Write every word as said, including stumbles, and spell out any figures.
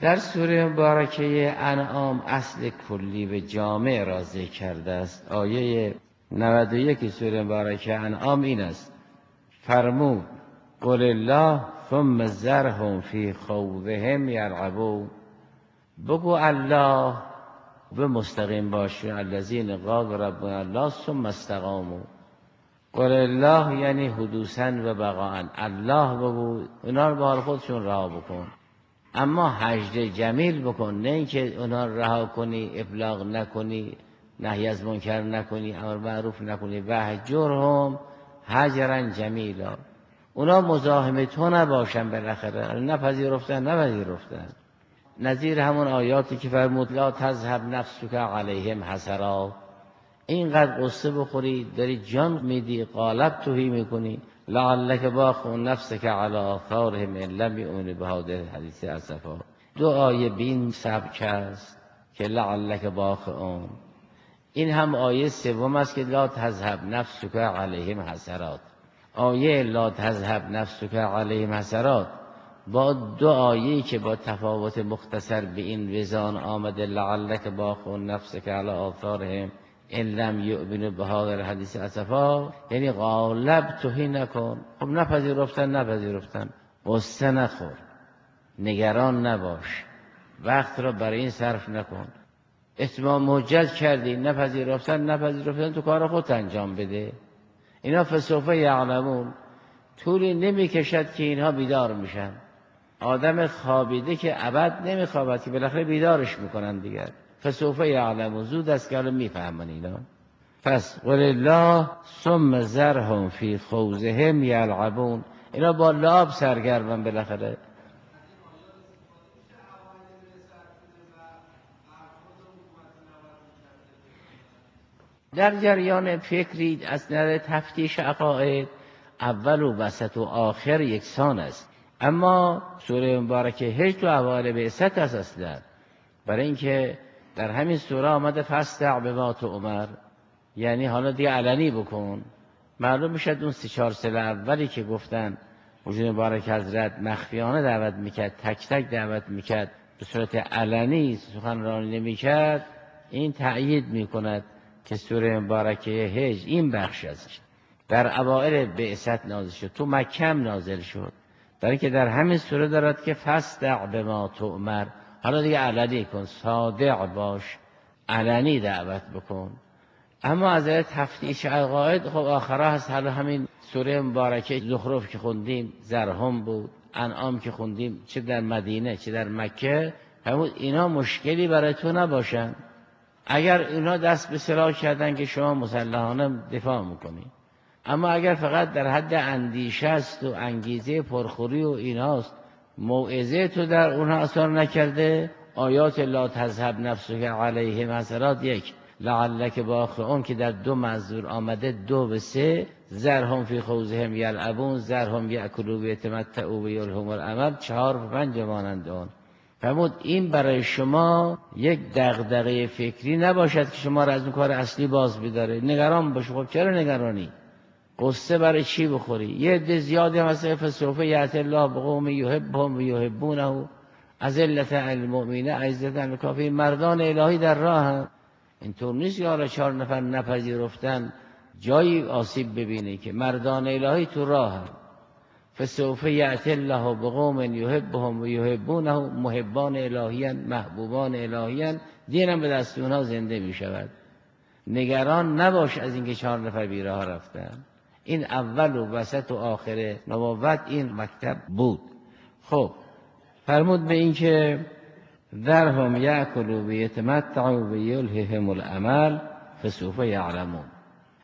در سوره مبارکه انعام اصل کلی و جامع را ذکر کرده است. آیه نود و یک سوره مبارکه انعام این است: فرمود قل الله ثم ذرهم فی خوضهم یلعبون. بگو الله به مستقیم باشه، الذین قالوا ربنا الله ثم استقاموا. قل الله یعنی حدوثاً و بقاءً، الله بگو، اونا رو به حال خودشون رها بکن، اما هجر جمیل بکن، نه اینکه اونا رو رها کنی، ابلاغ نکنی، نهی از منکر نکنی، امر معروف نکنی. وهجرهم هجرا جمیلا، اونا مزاحم تو نباشن، بالاخره نپذیرفتن نپذیرفتن. نظیر همون آیاتی که فرمود لا تذهب نفسک علیهم حسرات، اینقدر قصه بخوری داری جان میدی، قالب توهی میکنی، لعلک باخع نفسک علی آثارهم ان لم یؤمنوا بهذا الحدیث اسفا. دو آیه بین سبک است که لعلک باخع، این هم آیه سوم است که لا تذهب نفسک علیهم حسرات. آیه لا تذهب نفسک علیهم حسرات با دو آیه‌ای که با تفاوت مختصر به این وزان آمده، لعلک باخع نفسک علی آثارهم ان لم یؤمنوا بهذا الحدیث اسفا، یعنی غالب توهی نکن. خب نپذیرفتن نپذیرفتن، قصه نخور، نگران نباش، وقت را برای این صرف نکن. اتمام حجت کردی، نپذیرفتن نپذیرفتن، تو کار خود انجام بده. اینا فسوف یعلمون، طولی نمی کشد که اینها بیدار میشن. آدم خوابیده که ابد نمیخوابد، که بالاخره بیدارش میکنن دیگر. فسوف یعلمون، زود است که الان میفهمن اینا. پس قل الله ثم ذرهم فی خوضهم یلعبون، اینا با لعب سرگرمن بالاخره. در جریان فکری از نظر تفتیش عقاید اول و وسط و آخر یکسان است، اما سوره مبارکه هجر تو اوایل بعثت است اصلا، برای اینکه در همین سوره آمده فاستع بما تؤمر، یعنی حالا دیگه علنی بکن. معلوم میشد اون سی چهار سال اولی که گفتن وجود مبارک حضرت مخفیانه دعوت میکرد، تک تک دعوت میکرد، به صورت علنی سخنرانی نمیکرد، این تأیید میکند که سوره مبارکه هجر این بخش است در اوائل بعثت نازل شد، تو مکه هم نازل شد، در اینکه در همین سوره دارد که فاستع بما تؤمر، حالا دیگه علنی کن، صادق باش، علنی دعوت بکن. اما از تفتیش عقاید خب آخرها هست. حالا همین سوره مبارکه زخرف که خوندیم زرهم بود، انعام که خوندیم، چه در مدینه چه در مکه، همون اینا مشکلی برای تو نباشن. اگر اینا دست به سلاح کردن که شما مسلحانه دفاع میکنی، اما اگر فقط در حد اندیشه است و انگیزه پرخوری و ایناست، موعظه تو در اونها اثر نکرده، آیات لا تذهب نفسک علیهم حسرات یک، لعلک باخعون که در دو منظور آمده، دو به سه، ذرهم فی خوضهم یلعبون، ذرهم یأکلوا و یتمتعوا و یلههم الامل، چهار و پنج مانند آن. فرمود این برای شما یک دغدغه فکری نباشد که شما را از اون کار اصلی باز بداره، نگران باش. خب چرا نگرانی؟ قصه برای چی بخوری؟ یه عده زیادی هم از فسوف یأتی الله بقوم یحبهم و یحبونه اذلة علی المؤمنین اعزة علی الکافرین، مردان الهی در راه. اینطور نیست که حالا چهار نفر نپذیرفتن جایی آسیب ببینه، که مردان الهی تو راه. فسوف یأتی الله بقوم یحبهم و یحبونه، محبان الهیان، محبوبان الهیان، دینم به دست اونها زنده می شود. نگران نباش از اینکه چهار نفر بیراه رفتن. این اول و وسط و آخر نبوت این مکتب بود. خب فرمود به این که ذرهم یأکلوا و یتمتعوا و یلههم الامل فسوف یعلمون.